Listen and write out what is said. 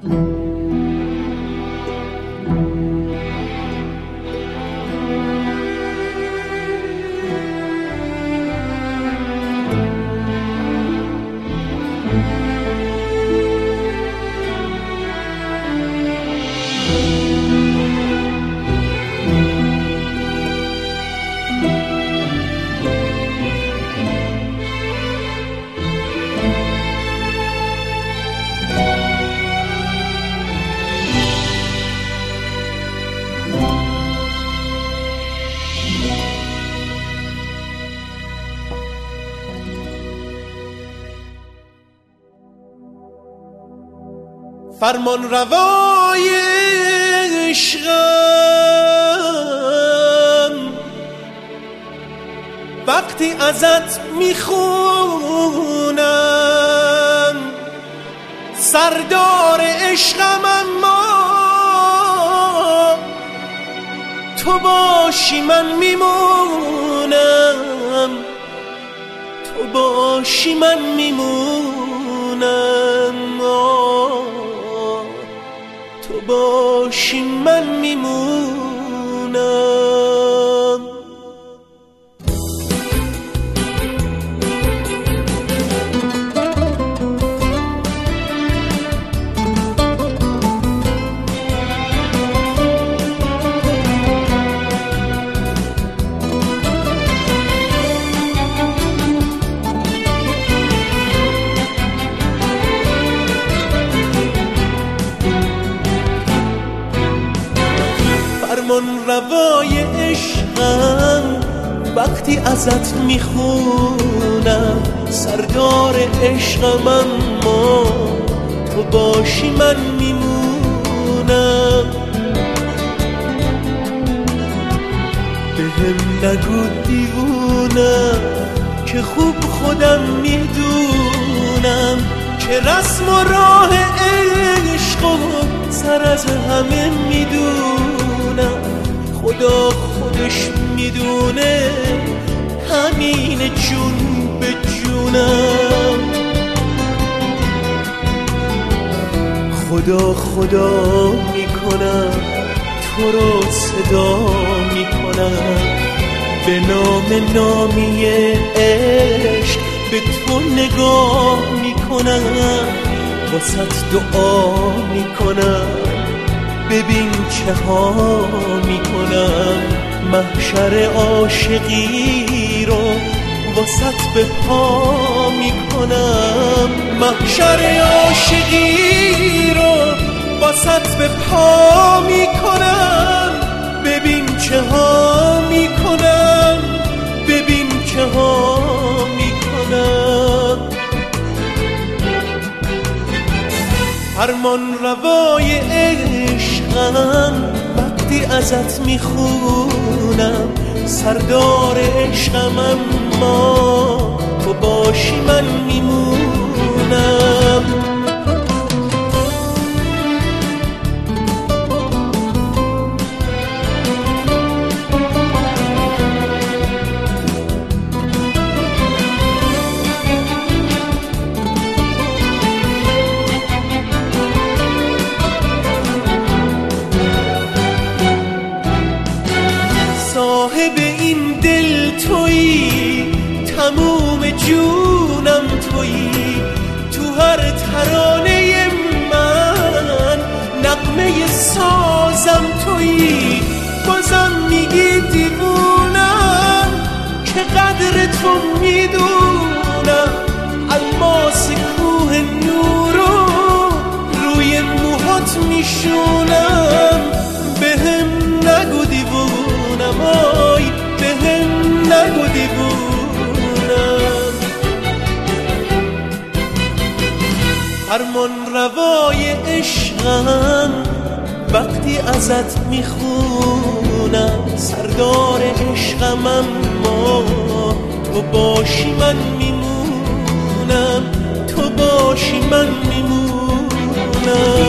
فرمان روای عشقم وقتی ازت میخونم، سردار عشقم اما تو باشی من میمونم، تو باشی من میمونم، تو باشی من میمونم. فرمان روای عشقم وقتی ازت میخونم، سردار عشقم اما تو باشی من میمونم. بهم نگو دیوونم که خوب خودم میدونم که رسم و راه عشق و سر از همه میدونم. خدا خودش میدونه همین جون به جونم. خدا خدا میکنم تو رو صدا میکنم، به نام نامی عشق به تو نگاه میکنم، واسط دعا میکنم ببین چه ها میکنم. محشر عاشقی رو واسط به پا میکنم، محشر عاشقی رو واسط به پا میکنم. ببین چه ها میکنم، ببین چه ها میکنم. فرمان روای عشقم وقتی ازت میخونم، سردار عشقم اما تو باشی من میمونم. صاحب این دل تویی، تموم جونم تویی، تو هر ترانه من نغمه سازم تویی. بازم میگی دیوونم که قدر تو میدونم، الماس کوه نورو روی موهات میشونم. بهم نگو دیوونم، آی بهم نگو دیوونم. فرمان روای عشقم وقتی ازت میخونم، سردار عشقم اما تو باشی من میمونم، تو باشی من میمونم.